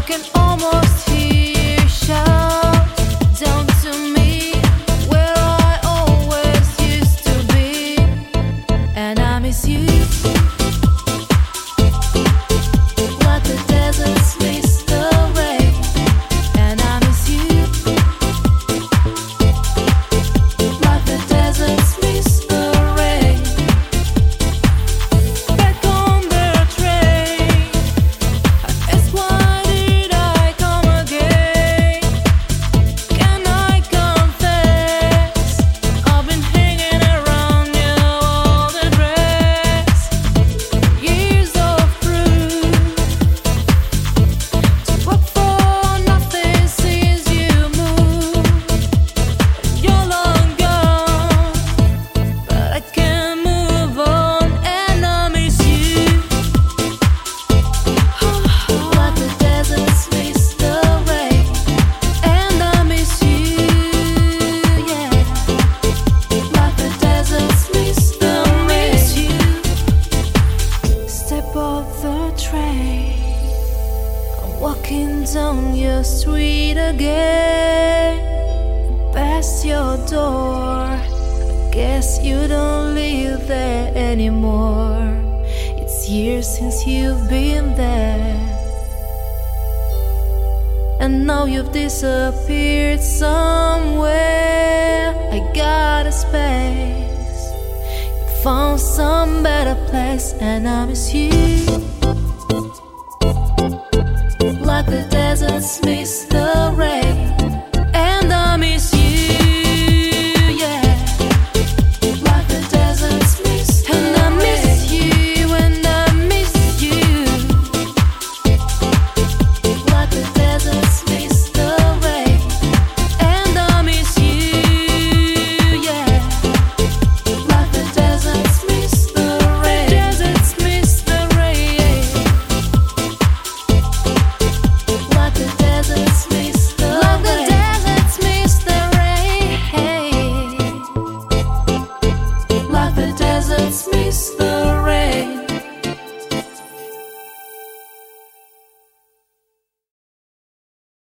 can almost hear you shout down to me, where I always used to be, and I miss you like the deserts miss the rain, and I miss you like the deserts miss the rain. Back on the train, I ask why did I come again? Can I confess I've been hanging around you all the dress, years of proof to work for nothing since you moved. You're long gone, but I can't move on, and I miss you like the deserts miss the rain, and I miss you, yeah, like the deserts miss the rain. Step off the train, I'm walking down your street again, past your door. I guess you don't live there anymore. It's years since you've been there, and now you've disappeared somewhere. I got a space, you found some better place, and I miss you like the deserts miss the